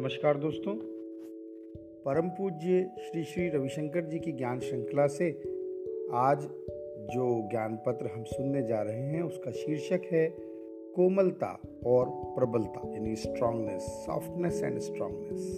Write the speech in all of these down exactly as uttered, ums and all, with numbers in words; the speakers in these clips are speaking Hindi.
नमस्कार दोस्तों। परम पूज्य श्री श्री रविशंकर जी की ज्ञान श्रृंखला से आज जो ज्ञान पत्र हम सुनने जा रहे हैं उसका शीर्षक है कोमलता और प्रबलता, यानी स्ट्रांगनेस, सॉफ्टनेस एंड स्ट्रांगनेस।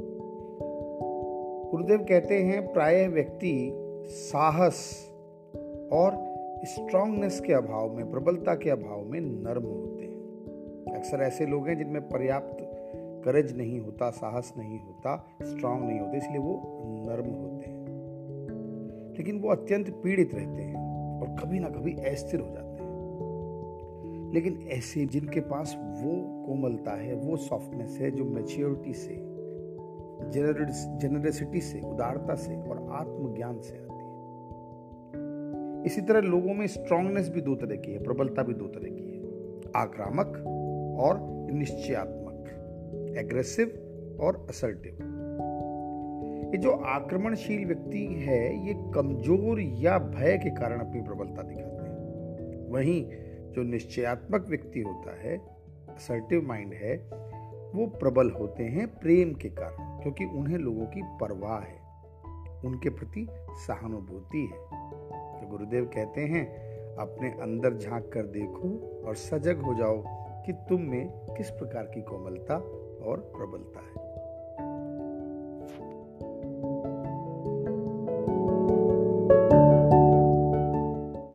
गुरुदेव कहते हैं प्रायः व्यक्ति साहस और स्ट्रांगनेस के अभाव में, प्रबलता के अभाव में नर्म होते हैं। अक्सर ऐसे लोग हैं जिनमें पर्याप्त करेज नहीं होता, साहस नहीं होता, स्ट्रांग नहीं होते, इसलिए वो नर्म होते हैं। लेकिन वो अत्यंत पीड़ित रहते हैं और कभी ना कभी अस्थिर हो जाते हैं। लेकिन ऐसे जिनके पास वो कोमलता है, वो सॉफ्टनेस है जो मैच्योरिटी से, जेनरसिटी से, उदारता से और आत्मज्ञान से आती है। इसी तरह लोगों में स्ट्रांगनेस भी दो तरह की है, प्रबलता भी दो तरह की है, आक्रामक और निश्चयात्मक, एग्रेसिव और असर्टिव। ये जो आक्रमणशील व्यक्ति है ये कमजोर या भय के कारण अपनी प्रबलता दिखाते हैं। वहीं जो निश्चयात्मक व्यक्ति होता है, असर्टिव माइंड है, वो प्रबल होते हैं प्रेम के कारण, क्योंकि उन्हें लोगों की परवाह है, उनके प्रति सहानुभूति है। तो गुरुदेव कहते हैं अपने अंदर झांक कर देखो और सजग हो जाओ कि तुम में किस प्रकार की कोमलता और प्रबलता है।